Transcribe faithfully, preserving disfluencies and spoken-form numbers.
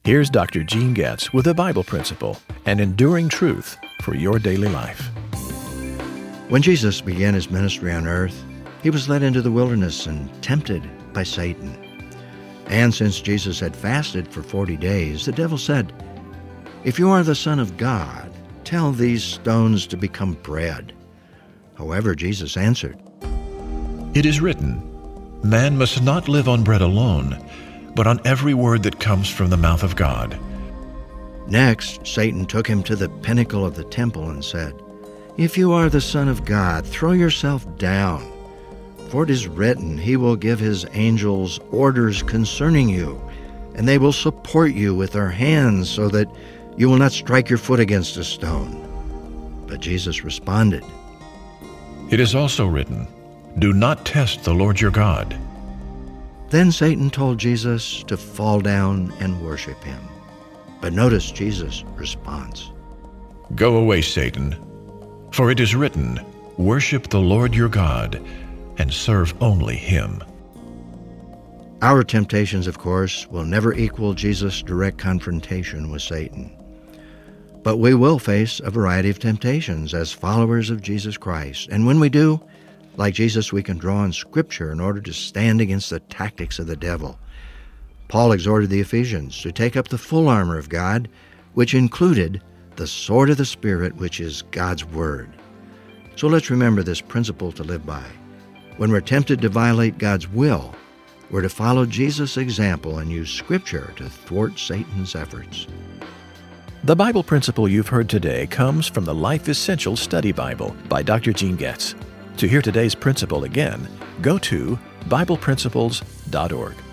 Here's Doctor Gene Getz with a Bible principle and enduring truth for your daily life. When Jesus began his ministry on earth, he was led into the wilderness and tempted by Satan. And since Jesus had fasted for forty days, the devil said, "If you are the Son of God, tell these stones to become bread." However, Jesus answered, "It is written, man must not live on bread alone, but on every word that comes from the mouth of God." Next, Satan took him to the pinnacle of the temple and said, "If you are the Son of God, throw yourself down. For it is written, he will give his angels orders concerning you, and they will support you with their hands so that you will not strike your foot against a stone." But Jesus responded, "It is also written, do not test the Lord your God." Then Satan told Jesus to fall down and worship him. But notice Jesus' response. "Go away, Satan, for it is written, worship the Lord your God and serve only him." Our temptations, of course, will never equal Jesus' direct confrontation with Satan. But we will face a variety of temptations as followers of Jesus Christ. And when we do, like Jesus, we can draw on Scripture in order to stand against the tactics of the devil. Paul exhorted the Ephesians to take up the full armor of God, which included the sword of the Spirit, which is God's Word. So let's remember this principle to live by. When we're tempted to violate God's will, we're to follow Jesus' example and use Scripture to thwart Satan's efforts. The Bible principle you've heard today comes from the Life Essential Study Bible by Doctor Gene Getz. To hear today's principle again, go to Bible Principles dot org.